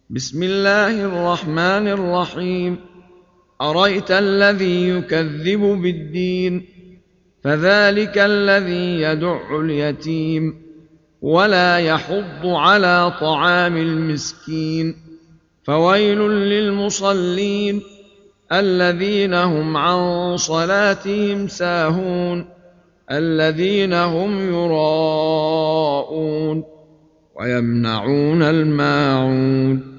بسم الله الرحمن الرحيم. أرأيت الذي يكذب بالدين فذلك الذي يدع اليتيم ولا يحض على طعام المسكين فويل للمصلين الذين هم عن صلاتهم ساهون الذين هم يراءون ويمنعون الماعون